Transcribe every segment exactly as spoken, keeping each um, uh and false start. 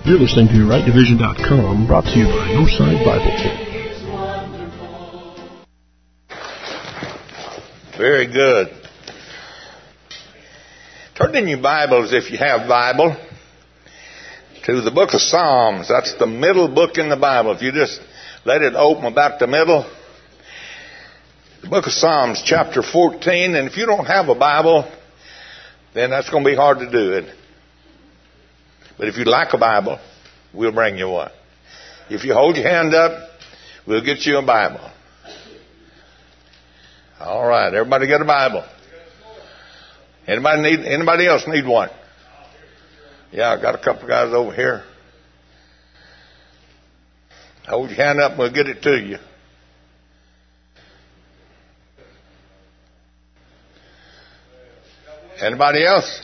You're listening to right division dot com, brought to you by Northside Bible Church. Very good. Turn in your Bibles, if you have Bible, to the book of Psalms. That's the middle book in the Bible. If you just let it open about the middle. The book of Psalms, chapter fourteen. And if you don't have a Bible, then that's going to be hard to do it. But if you'd like a Bible, we'll bring you one. If you hold your hand up, we'll get you a Bible. All right, everybody get a Bible. Anybody need? Anybody else need one? Yeah, I got a couple of guys over here. Hold your hand up and we'll get it to you. Anybody else?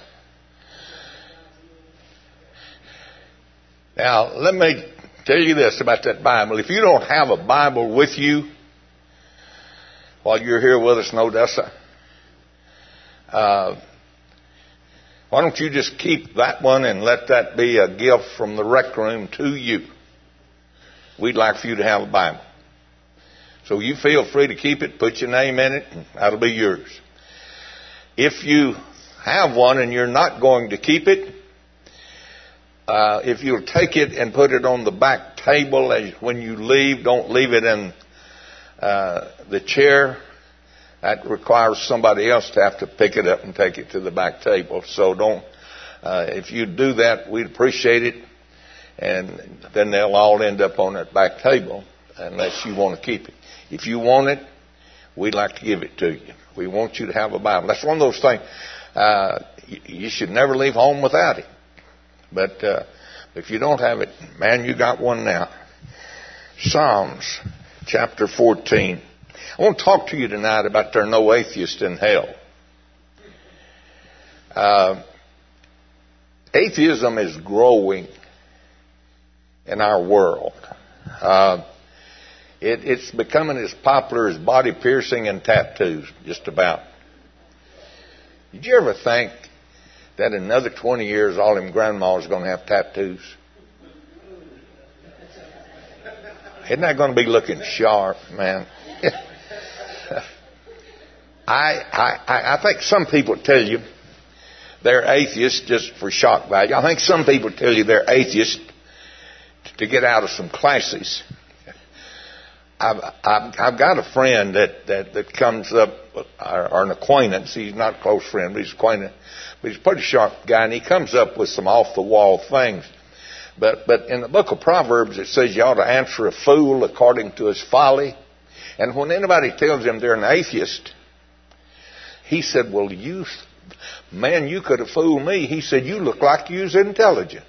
Now, let me tell you this about that Bible. If you don't have a Bible with you while you're here with us in Odessa, uh, why don't you just keep that one and let that be a gift from the rec room to you? We'd like for you to have a Bible. So you feel free to keep it, put your name in it, and that'll be yours. If you have one and you're not going to keep it, uh, if you'll take it and put it on the back table as when you leave, don't leave it in uh, the chair. That requires somebody else to have to pick it up and take it to the back table. So don't, uh, if you do that, we'd appreciate it. And then they'll all end up on that back table unless you want to keep it. If you want it, we'd like to give it to you. We want you to have a Bible. That's one of those things. Uh, you, you should never leave home without it. But uh, if you don't have it, man, you got one now. Psalms chapter fourteen. I want to talk to you tonight about there are no atheists in hell. Uh, atheism is growing in our world. Uh, it, it's becoming as popular as body piercing and tattoos, just about. Did you ever think that in another twenty years all them grandmas are going to have tattoos? Isn't that going to be looking sharp, man? I, I, I think some people tell you they're atheists just for shock value. I think some people tell you they're atheists to get out of some classes. I've, I've, I've got a friend that, that, that comes up, or, or an acquaintance. He's not a close friend, but he's an acquaintance. But he's a pretty sharp guy, and he comes up with some off-the-wall things. But, but in the book of Proverbs, it says you ought to answer a fool according to his folly. And when anybody tells him they're an atheist, he said, well, you, man, you could have fooled me. He said, you look like you was intelligent.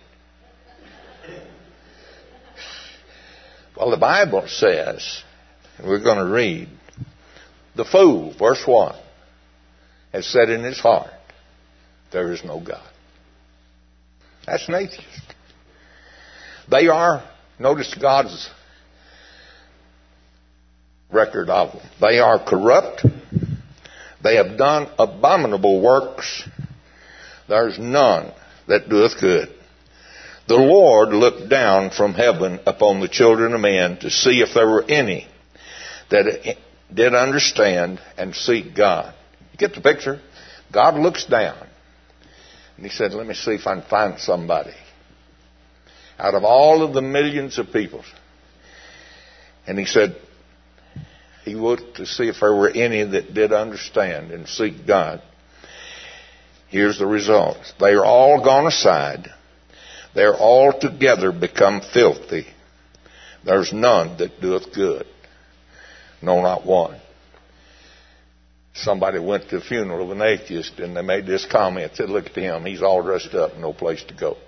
Well, the Bible says, we're going to read, the fool, verse one, has said in his heart, there is no God. That's an atheist. They are, notice God's record of them. They are corrupt. They have done abominable works. There's none that doeth good. The Lord looked down from heaven upon the children of men to see if there were any that did understand and seek God. You get the picture? God looks down. And he said, let me see if I can find somebody out of all of the millions of people. And he said, he looked to see if there were any that did understand and seek God. Here's the results. They are all gone aside. They're all together become filthy. There's none that doeth good. No, not one. Somebody went to the funeral of an atheist and they made this comment. Said, look at him. He's all dressed up, no place to go.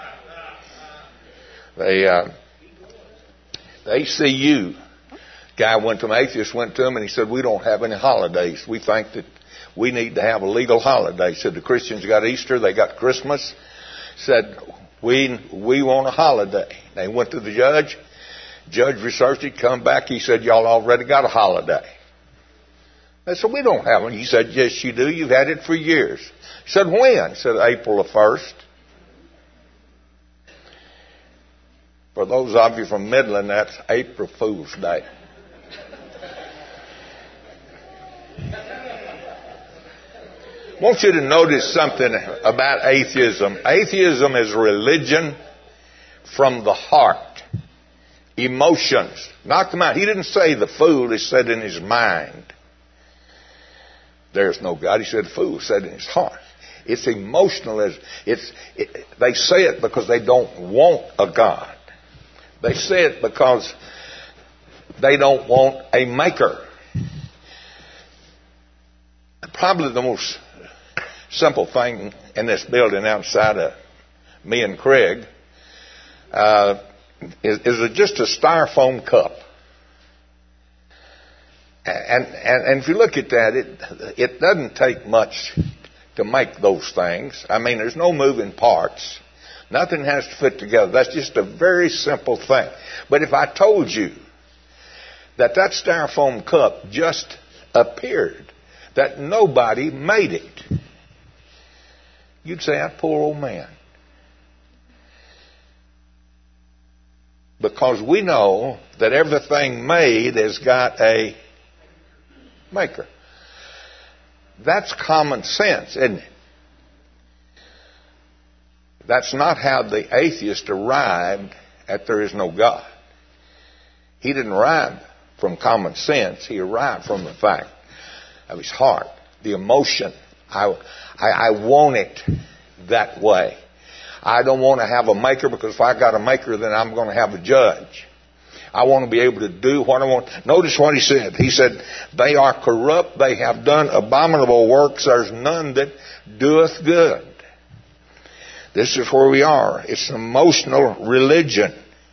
They, uh, the A C U guy went to an atheist, went to him, and he said, we don't have any holidays. We think that we need to have a legal holiday. He said, the Christians got Easter, they got Christmas. He said, we we want a holiday. They went to the judge. Judge researched it, come back. He said, y'all already got a holiday. They said, we don't have one. He said, yes, you do. You've had it for years. He said, when? He said, April the first. For those of you from Midland, that's April Fool's Day. I want you to notice something about atheism. Atheism is religion from the heart. Emotions. Knock them out. He didn't say the fool, he said in his mind. There's no God. He said the fool, said in his heart. It's emotionalism. It's, it, they say it because they don't want a God. They say it because they don't want a maker. Probably the most simple thing in this building outside of me and Craig uh, is, is just a styrofoam cup. And, and, and if you look at that, it, it doesn't take much to make those things. I mean, there's no moving parts. Nothing has to fit together. That's just a very simple thing. But if I told you that that styrofoam cup just appeared, that nobody made it, you'd say, that poor old man. Because we know that everything made has got a maker. That's common sense, isn't it? That's not how the atheist arrived at there is no God. He didn't arrive from common sense. He arrived from the fact of his heart, the emotion. I, I, I want it that way. I don't want to have a maker, because if I got a maker, then I'm going to have a judge. I want to be able to do what I want. Notice what he said. He said, they are corrupt. They have done abominable works. There's none that doeth good. This is where we are. It's an emotional religion.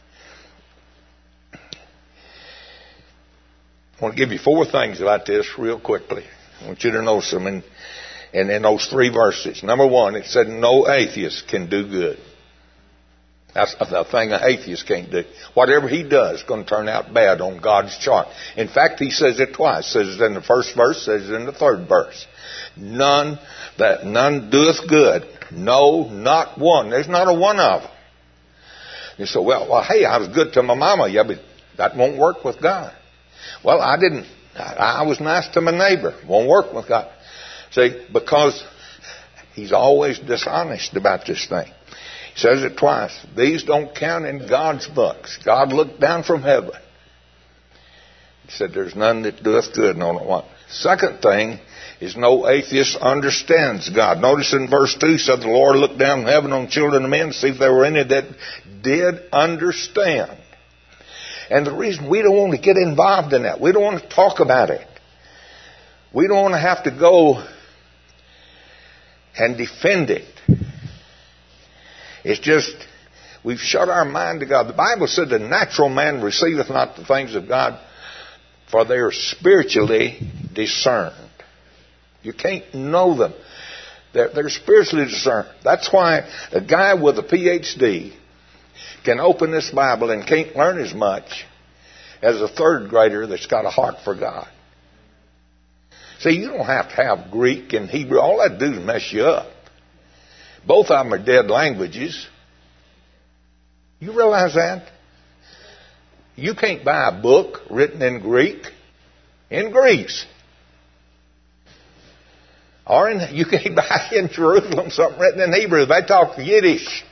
I want to give you four things about this real quickly. I want you to know some in, in, in those three verses. Number one, it said no atheist can do good. That's the thing an atheist can't do. Whatever he does is going to turn out bad on God's chart. In fact, he says it twice. Says it in the first verse, says it in the third verse. None that none doeth good. No, not one. There's not a one of them. You say, well, well, hey, I was good to my mama. Yeah, but that won't work with God. Well, I didn't. I, I was nice to my neighbor. Won't work with God. See, because he's always dishonest about this thing. He says it twice. These don't count in God's books. God looked down from heaven. He said, there's none that doeth good, no, no one. Second thing is no atheist understands God. Notice in verse two, said the Lord looked down from heaven on children of men to see if there were any that did understand. And the reason we don't want to get involved in that, we don't want to talk about it. We don't want to have to go and defend it. It's just, we've shut our mind to God. The Bible said the natural man receiveth not the things of God, for they are spiritually discerned. You can't know them. They're, they're spiritually discerned. That's why a guy with a P H D can open this Bible and can't learn as much as a third grader that's got a heart for God. See, you don't have to have Greek and Hebrew. All that do is mess you up. Both of them are dead languages. You realize that? You can't buy a book written in Greek in Greece. Or in, you can't buy in Jerusalem something written in Hebrew. They talk Yiddish.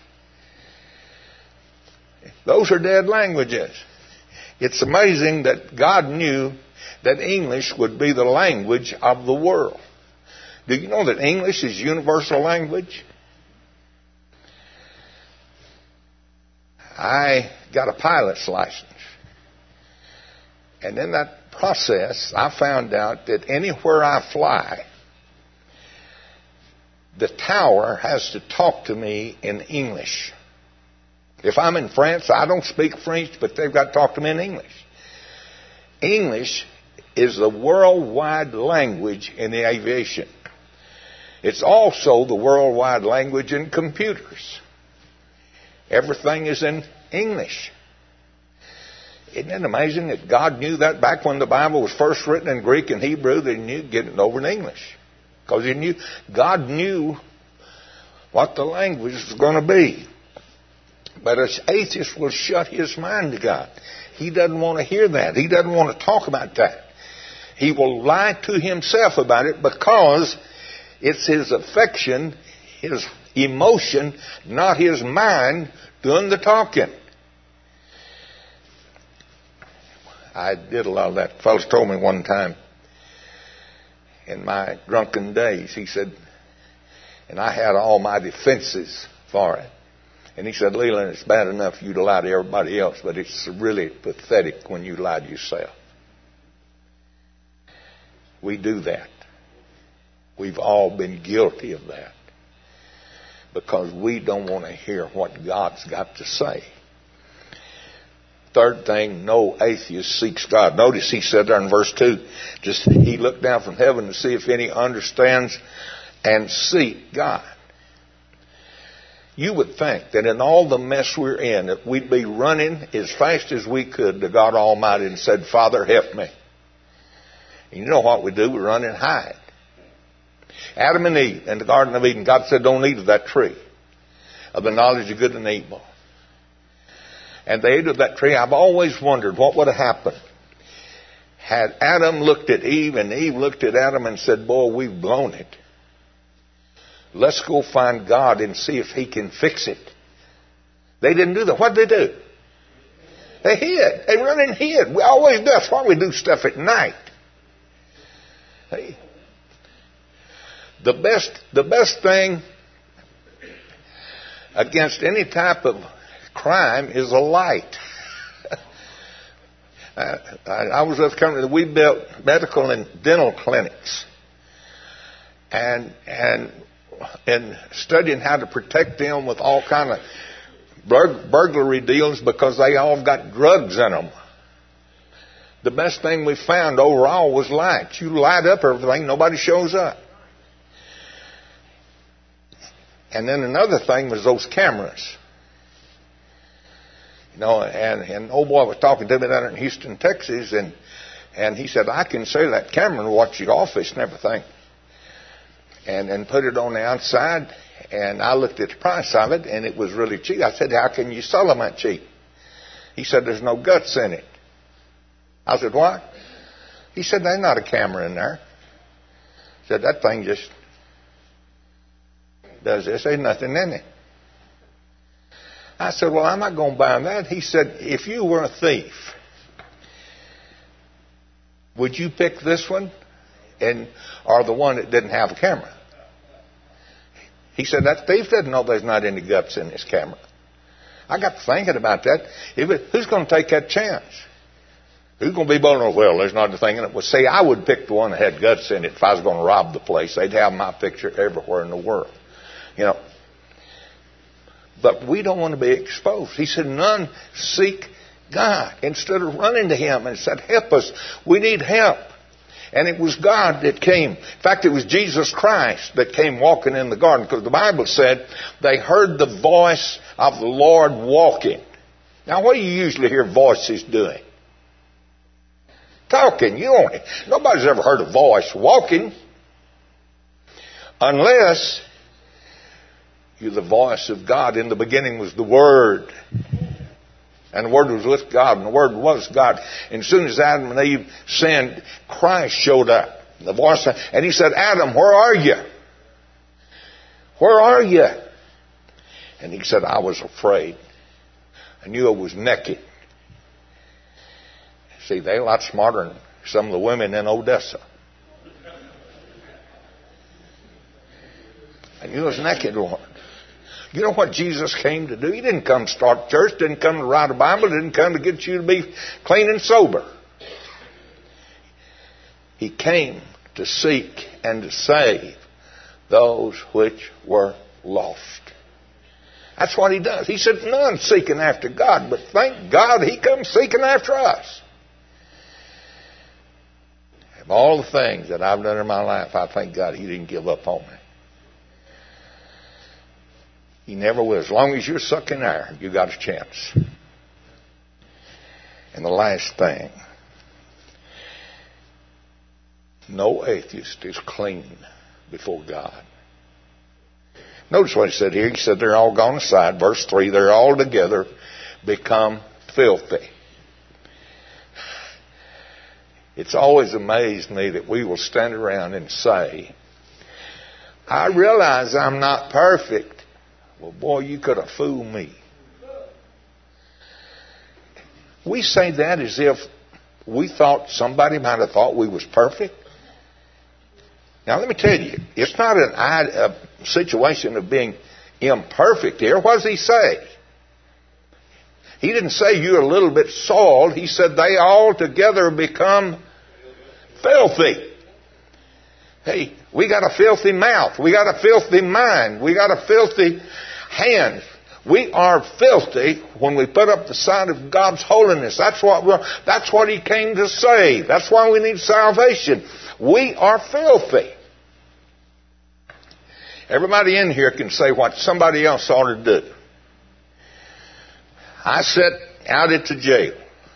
Those are dead languages. It's amazing that God knew that English would be the language of the world. Do you know that English is universal language? I got a pilot's license. And in that process, I found out that anywhere I fly, the tower has to talk to me in English. If I'm in France, I don't speak French, but they've got to talk to me in English. English is the worldwide language in the aviation. It's also the worldwide language in computers. Everything is in English. Isn't it amazing that God knew that back when the Bible was first written in Greek and Hebrew, that He knew to get it over in English? Because He knew, God knew what the language was going to be. But an atheist will shut his mind to God. He doesn't want to hear that. He doesn't want to talk about that. He will lie to himself about it because it's his affection, his emotion, not his mind doing the talking. I did a lot of that. Fellas told me one time in my drunken days, he said, and I had all my defenses for it. And he said, Leland, it's bad enough you to lie to everybody else, but it's really pathetic when you lie to yourself. We do that. We've all been guilty of that because we don't want to hear what God's got to say. Third thing, no atheist seeks God. Notice he said there in verse two, just he looked down from heaven to see if any understands and seek God. You would think that in all the mess we're in, that we'd be running as fast as we could to God Almighty and said, Father, help me. And you know what we do? We run and hide. Adam and Eve in the Garden of Eden, God said, don't eat of that tree of the knowledge of good and evil. And they ate of that tree. I've always wondered what would have happened had Adam looked at Eve and Eve looked at Adam and said, boy, we've blown it. Let's go find God and see if he can fix it. They didn't do that. What did they do? They hid. They run and hid. We always do. That's why we do stuff at night. Hey. The best, the best thing against any type of crime is a light. I, I was with a company that we built medical and dental clinics. And, and, and studying how to protect them with all kind of burg- burglary deals because they all got drugs in them. The best thing we found overall was lights. You light up everything, nobody shows up. And then another thing was those cameras. You know, and, and old boy was talking to me down in Houston, Texas, and, and he said, I can say that camera and watch your office and everything. And, and put it on the outside, and I looked at the price of it, and it was really cheap. I said, how can you sell them that cheap? He said, there's no guts in it. I said, what? He said, there's not a camera in there. He said, that thing just does this. There's nothing in it. I said, well, I'm not going to buy that. He said, if you were a thief, would you pick this one and or the one that didn't have a camera? He said, that thief doesn't know there's not any guts in this camera. I got to thinking about that. If it, who's going to take that chance? Who's going to be bold? Well, there's not a thing in it. Well, see, I would pick the one that had guts in it if I was going to rob the place. They'd have my picture everywhere in the world. You know. But we don't want to be exposed. He said, none seek God. Instead of running to him and said, help us. We need help. And it was God that came. In fact, it was Jesus Christ that came walking in the garden, because the Bible said they heard the voice of the Lord walking. Now, what do you usually hear voices doing? Talking. You don't. Nobody's ever heard a voice walking, unless you're the voice of God. In the beginning was the Word. And the Word was with God, and the Word was God. And as soon as Adam and Eve sinned, Christ showed up. The voice, and he said, Adam, where are you? Where are you? And he said, I was afraid. I knew I was naked. See, they're a lot smarter than some of the women in Odessa. I knew I was naked, Lord. You know what Jesus came to do? He didn't come to start church, didn't come to write a Bible, didn't come to get you to be clean and sober. He came to seek and to save those which were lost. That's what he does. He said, none seeking after God, but thank God he comes seeking after us. Of all the things that I've done in my life, I thank God he didn't give up on me. He never will. As long as you're sucking air, you got a chance. And the last thing, no atheist is clean before God. Notice what he said here. He said they're all gone aside. Verse three, they're all together become filthy. It's always amazed me that we will stand around and say, I realize I'm not perfect. Well, boy, you could have fooled me. We say that as if we thought somebody might have thought we was perfect. Now, let me tell you, it's not an, a situation of being imperfect here. What does he say? He didn't say you're a little bit soiled. He said they all together become filthy. Hey, we got a filthy mouth. We got a filthy mind. We got a filthy hand. We are filthy when we put up the sign of God's holiness. That's what we're, that's what He came to save. That's why we need salvation. We are filthy. Everybody in here can say what somebody else ought to do. I sit out at the jail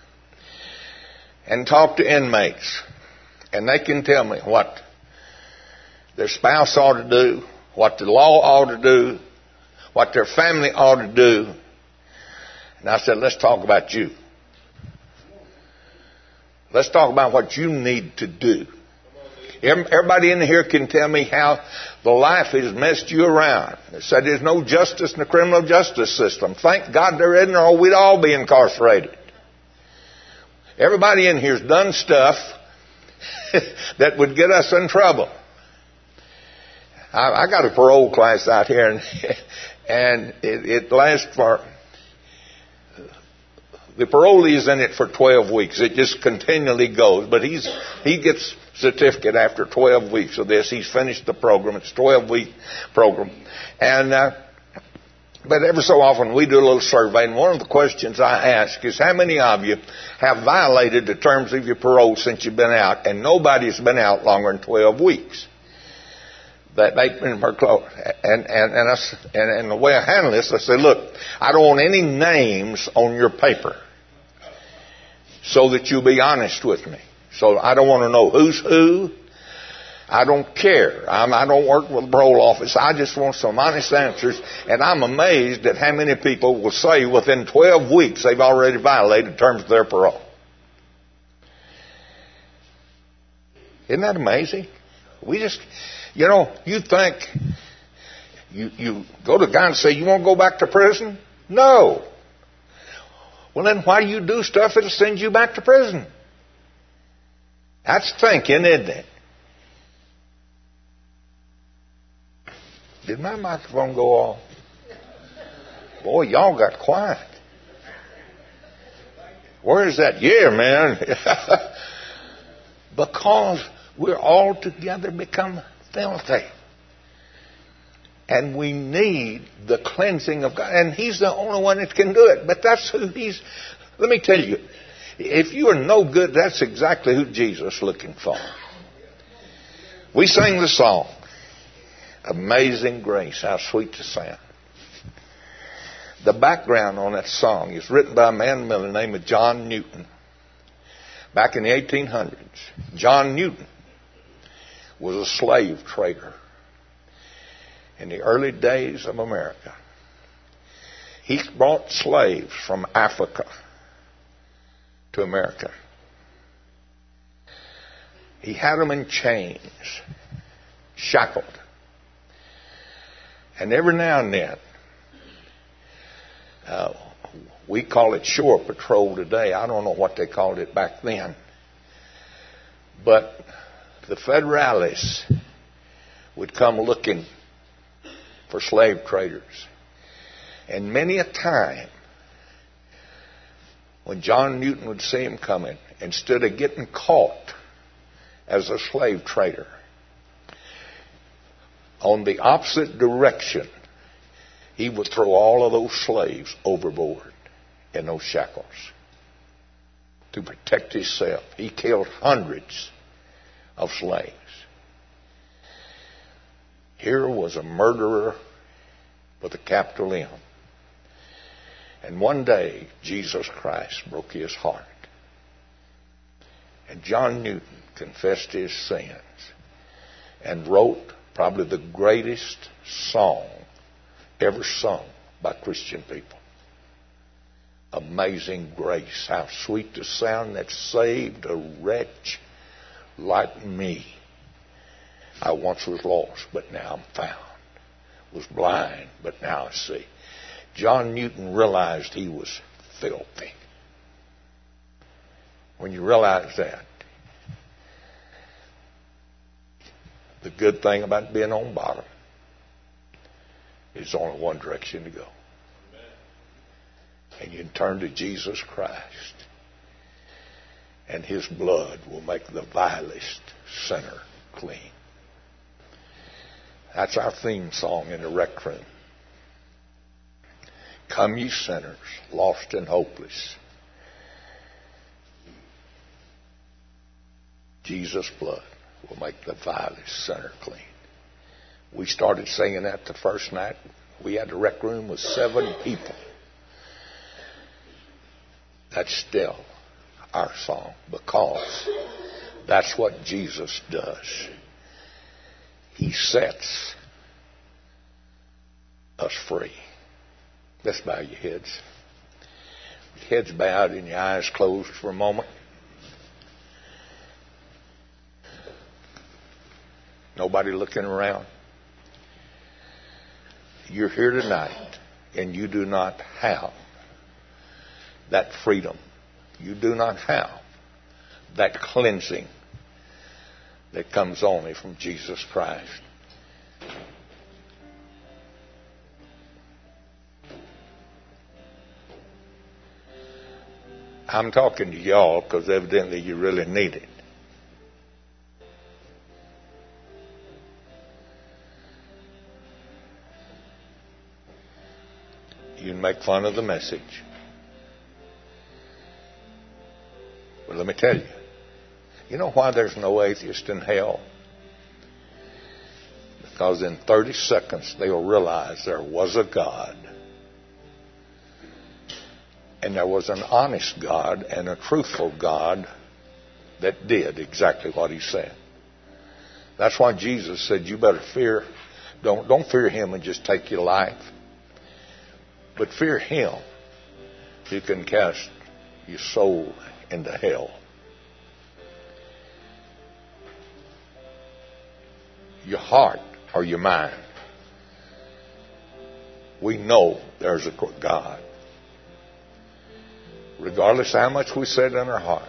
and talk to inmates, and they can tell me what their spouse ought to do, what the law ought to do, what their family ought to do. And I said, let's talk about you. Let's talk about what you need to do. Everybody in here can tell me how the life has messed you around. They said there's no justice in the criminal justice system. Thank God there isn't, or we'd all be incarcerated. Everybody in here's done stuff that would get us in trouble. I, I got a parole class out here, and, and it, it lasts for... The parolee is in it for twelve weeks. It just continually goes. But he's he gets certificate after twelve weeks of this. He's finished the program. It's a twelve-week program. And uh, but every so often we do a little survey. And one of the questions I ask is, how many of you have violated the terms of your parole since you've been out? And nobody's been out longer than twelve weeks. That they've been close. And, and, and, I, and, and the way I handle this, I say, look, I don't want any names on your paper so that you'll be honest with me. So I don't want to know who's who. I don't care. I'm, I don't work with the parole office. I just want some honest answers. And I'm amazed at how many people will say within twelve weeks they've already violated terms of their parole. Isn't that amazing? We just... You know, you think, you, you go to God and say, you want to go back to prison? No. Well, then why do you do stuff that'll send you back to prison? That's thinking, isn't it? Did my microphone go off? Boy, y'all got quiet. Where is that? Yeah, man. Because we're all together become filthy. And we need the cleansing of God. And He's the only one that can do it. But that's who He's... Let me tell you, if you are no good, that's exactly who Jesus is looking for. We sang the song, Amazing Grace, how sweet the sound. The background on that song is written by a man by the name of John Newton. Back in the eighteen hundreds, John Newton was a slave trader in the early days of America. He brought slaves from Africa to America. He had them in chains, shackled. And every now and then, uh, we call it shore patrol today. I don't know what they called it back then. But the Federalists would come looking for slave traders. And many a time, when John Newton would see him coming, instead of getting caught as a slave trader, on the opposite direction, he would throw all of those slaves overboard in those shackles to protect himself. He killed hundreds of slaves. Here was a murderer with a capital M. And one day, Jesus Christ broke his heart. And John Newton confessed his sins and wrote probably the greatest song ever sung by Christian people. Amazing grace, how sweet the sound that saved a wretch like me. I once was lost, but now I'm found. Was blind, but now I see. John Newton realized he was filthy. When you realize that, the good thing about being on bottom is only one direction to go. And you can turn to Jesus Christ, and His blood will make the vilest sinner clean. That's our theme song in the rec room. Come ye sinners, lost and hopeless. Jesus' blood will make the vilest sinner clean. We started singing that the first night. We had the rec room with seven people. That's still our song, because that's what Jesus does. He sets us free. Let's bow your heads. Heads bowed and your eyes closed for a moment. Nobody looking around. You're here tonight and you do not have that freedom. You do not have that cleansing that comes only from Jesus Christ. I'm talking to y'all because evidently you really need it. You can make fun of the message. But let me tell you, you know why there's no atheist in hell? Because in thirty seconds they'll realize there was a God. And there was an honest God and a truthful God that did exactly what He said. That's why Jesus said, you better fear, don't, don't fear Him and just take your life. But fear Him who can cast your soul into hell. Your heart or your mind. We know there's a God. Regardless of how much we said in our heart.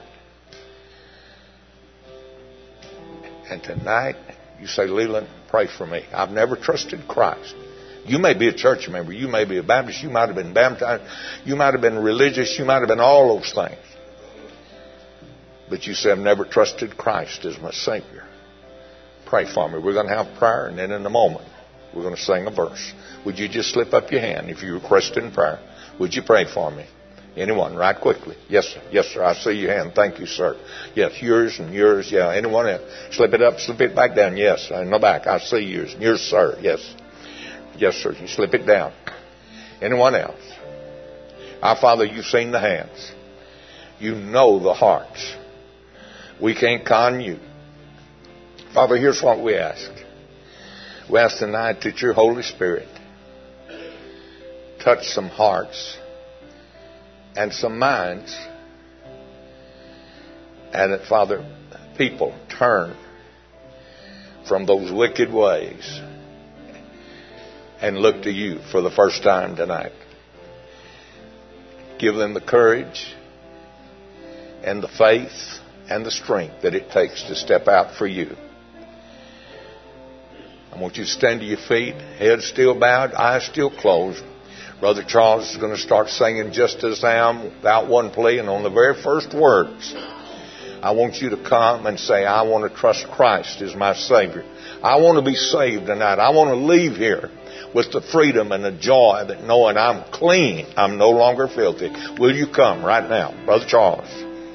And tonight, you say, Leland, pray for me. I've never trusted Christ. You may be a church member. You may be a Baptist. You might have been baptized. You might have been religious. You might have been all those things. But you say, I've never trusted Christ as my Savior. Pray for me. We're going to have prayer, and then in a moment, we're going to sing a verse. Would you just slip up your hand if you requested prayer? Would you pray for me? Anyone, right quickly. Yes, sir. Yes, sir. I see your hand. Thank you, sir. Yes, yours and yours. Yeah, anyone else? Slip it up, slip it back down. Yes, in the back. I see yours. Yours, sir. Yes. Yes, sir. You slip it down. Anyone else? Our Father, you've seen the hands. You know the hearts. We can't con you. Father, here's what we ask. We ask tonight that your Holy Spirit touch some hearts and some minds, and that, Father, people turn from those wicked ways and look to you for the first time tonight. Give them the courage and the faith and the strength that it takes to step out for you. I want you to stand to your feet, head still bowed, eyes still closed. Brother Charles is going to start singing Just As I Am without one plea, and on the very first words, I want you to come and say, I want to trust Christ as my Savior. I want to be saved tonight. I want to leave here with the freedom and the joy that knowing I'm clean, I'm no longer filthy. Will you come right now? Brother Charles.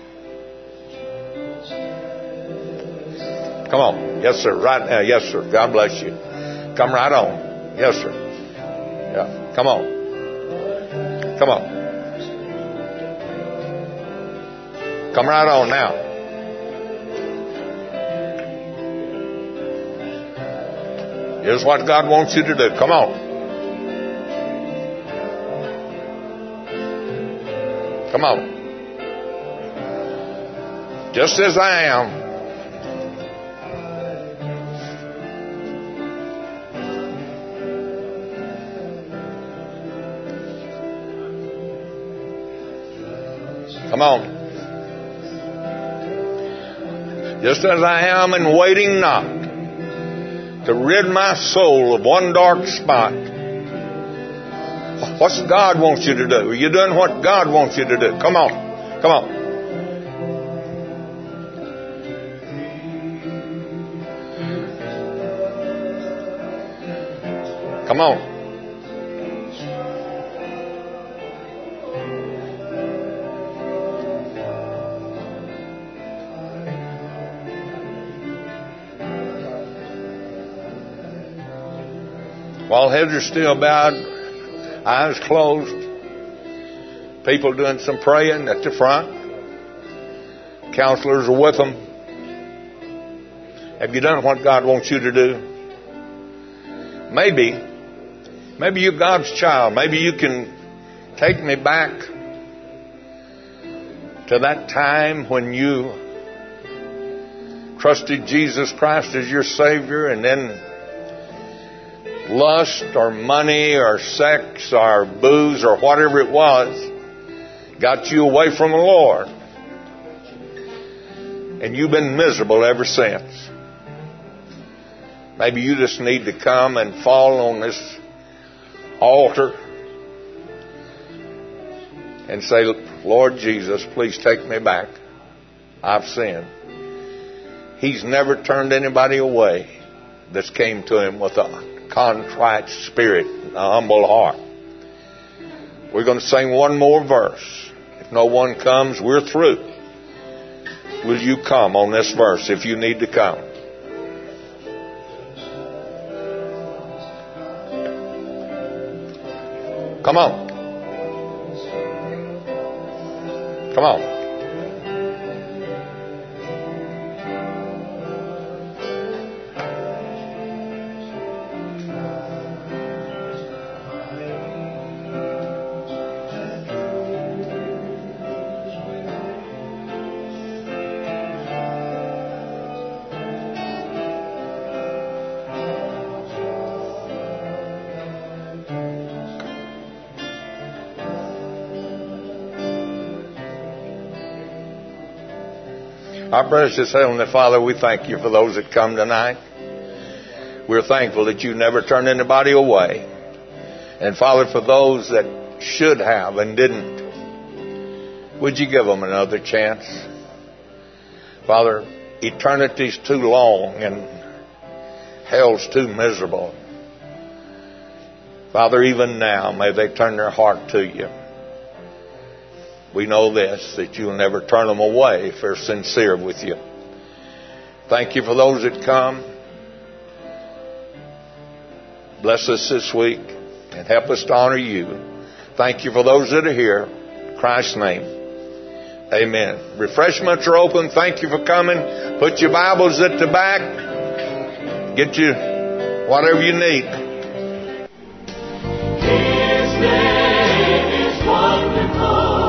Come on. Yes, sir. Right now. Yes, sir. God bless you. Come right on. Yes, sir. Yeah. Come on. Come on. Come right on now. Here's what God wants you to do. Come on. Come on. Just as I am. Come on. Just as I am and waiting not to rid my soul of one dark spot. What's God wants you to do? Are you doing what God wants you to do? Come on. Come on. Come on. While heads are still bowed, eyes closed, people doing some praying at the front. Counselors are with them. Have you done what God wants you to do? Maybe, maybe you're God's child. Maybe you can take me back to that time when you trusted Jesus Christ as your Savior, and then lust or money or sex or booze or whatever it was got you away from the Lord. And you've been miserable ever since. Maybe you just need to come and fall on this altar and say, Lord Jesus, please take me back. I've sinned. He's never turned anybody away that's came to him with a contrite spirit, a humble heart. We're going to sing one more verse. If no one comes, we're through. Will you come on this verse if you need to come? Come on. Come on. Our precious Heavenly Father, we thank you for those that come tonight. We're thankful that you never turn anybody away. And Father, for those that should have and didn't, would you give them another chance? Father, eternity's too long and hell's too miserable. Father, even now, may they turn their heart to you. We know this, that you'll never turn them away if they're sincere with you. Thank you for those that come. Bless us this week and help us to honor you. Thank you for those that are here. In Christ's name, amen. Refreshments are open. Thank you for coming. Put your Bibles at the back. Get you whatever you need. His name is wonderful.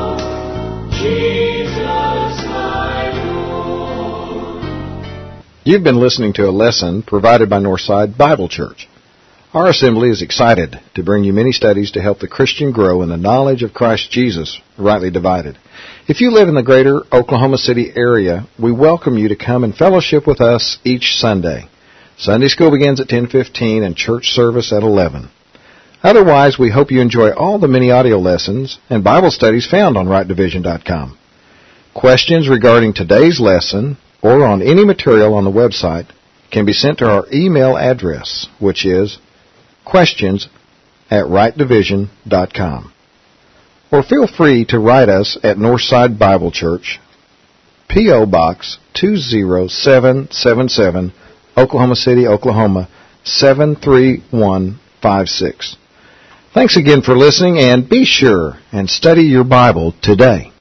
Jesus, my Lord. You've been listening to a lesson provided by Northside Bible Church. Our assembly is excited to bring you many studies to help the Christian grow in the knowledge of Christ Jesus, rightly divided. If you live in the greater Oklahoma City area, we welcome you to come and fellowship with us each Sunday. Sunday school begins at ten fifteen and church service at eleven. Otherwise, we hope you enjoy all the many audio lessons and Bible studies found on right division dot com. Questions regarding today's lesson or on any material on the website can be sent to our email address, which is questions at right division dot com. Or feel free to write us at Northside Bible Church, P O. Box two zero seven seven seven, Oklahoma City, Oklahoma seven three one five six. Thanks again for listening, and be sure and study your Bible today.